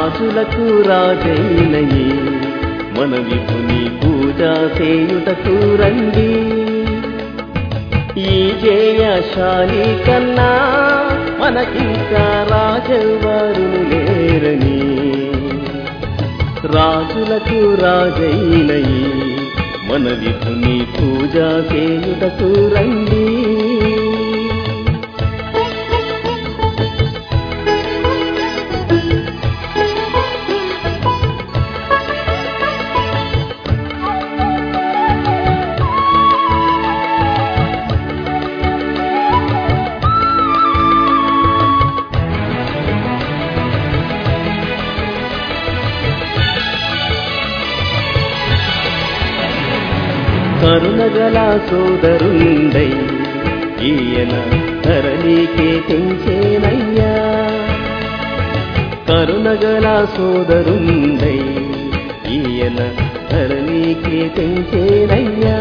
రాజులకు రాజైనయి మన విభుని పూజ చేయుటకు రండి. ఈ జయశాలి కన్నా మనకింకా రాజెవరు లేరని, రాజులకు రాజైనయి మన విభుని పూజ చేయుటకు రండి. కరుణగల సోదరుండై ఈయన ధరణికే తెంచేనయ్యా. కరుణగల సోదరుండై ఈయన ధరణికే తెంచేనయ్యా.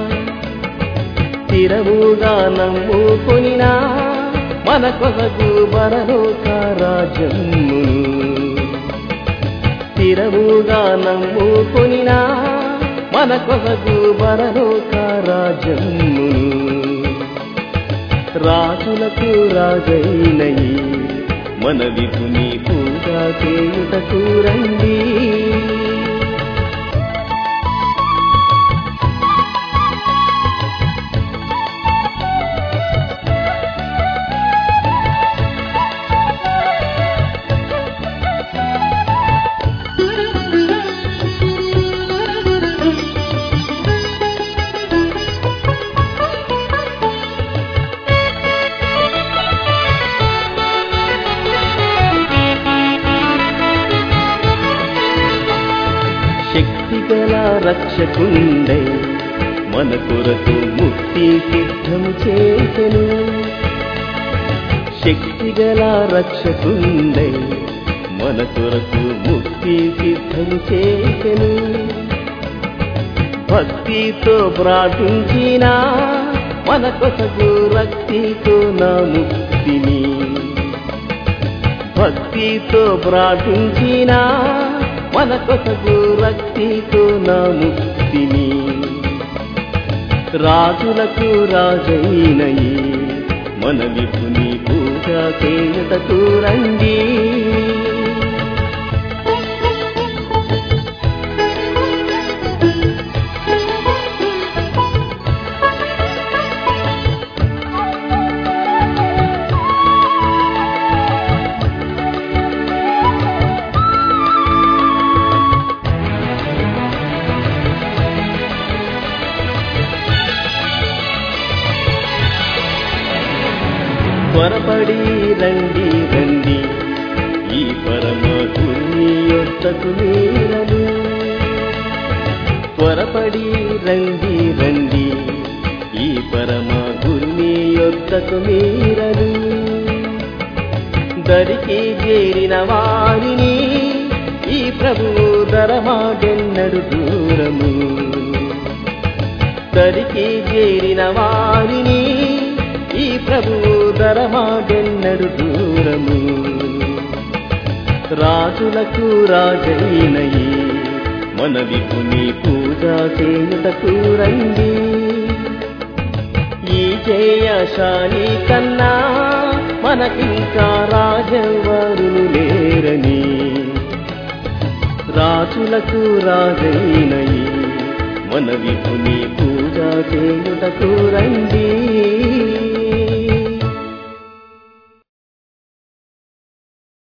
స్థిరముగా నమ్ముకొనినా మన కొరకు పరలోక రాజ్యమును, స్థిరముగా నమ్ముకొనినా మన కొరకు పరలోక రాజ్యమును. రాజులకు రాజైనయి మన విభుని పూజ చేయుటకు రండి. శక్తిగల రక్షకుండై మన కొరకు ముక్తి సిద్ధం చేసెను. శక్తిగల రక్షకుండై మన కొరకు ముక్తి సిద్ధం చేసెను. భక్తితో ప్రార్థించిన మన కొరకు రక్తితో నా ముక్తిని, భక్తితో ప్రార్థించిన మన కొరకు రక్తితో నా ముక్తిని. రాజులకు రాజైనయి మన విభుని పూజ చేయుటకు రండి. త్వరపడి రండి రండి ఈ పరమ గురుని యొద్దకు మీరను. త్వరపడి రండి రండి ఈ పరమ గురుని యొద్దకు మీరను. దరికి చేరిన వారిని ఈ ప్రభువు దరమాడెన్నడు దూరము. దరికి చేరిన వారిని ఈ ప్రభువు దరమాడెన్నడు దూరము. రాజులకు రాజైనయి మన విభుని పూజ చేయుటకు రండి. ఈ జయశాలి కన్నా మనకింకా రాజెవరు లేరని, రాజులకు రాజైనయి మన విభుని పూజ చేయుటకు రండి.